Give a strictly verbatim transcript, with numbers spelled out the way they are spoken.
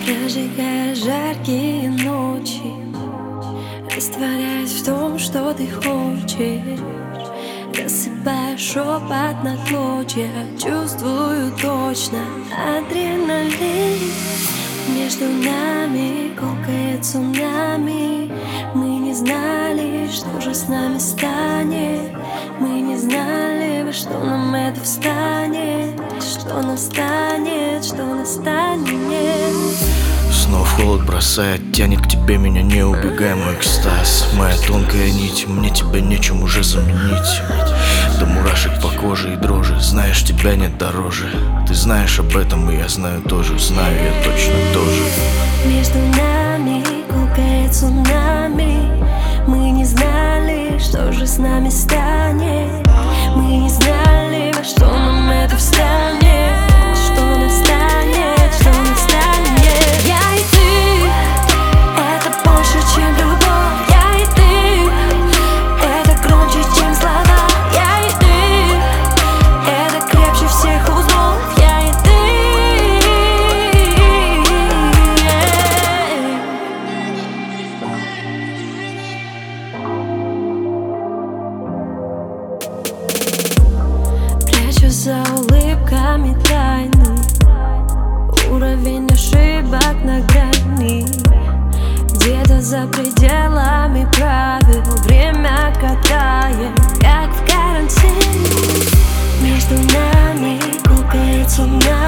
Прожигая жаркие ночи, растворяясь в том, что ты хочешь, рассыпая шепот на клочья. Чувствую точно адреналин. Между нами колкое цунами. Мы не знали, что же с нами станет. Мы не знали, во что нам это встанет. Что настанет, что настанет. Снова в холод бросает, тянет к тебе меня, не убегай, мой экстаз. Моя тонкая нить, мне тебя нечем уже заменить. До мурашек по коже и дрожи, знаешь, тебя нет дороже. Ты знаешь об этом, и я знаю тоже, знаю я точно тоже. Между нами колкое цунами. Мы не знали, что же с нами станет. Мы не знали, во что нам это встанет. Что настанет, что настанет. Я и ты, это больше, чем любовь. Я и ты, это громче, чем слова. Я и ты, это крепче всех узлов. Я и ты. Прячу за улыбками тайны. Уровень ошибок на грани. Где-то за пределами правил. Время катает, как в карантине. Между нами колкое цунами.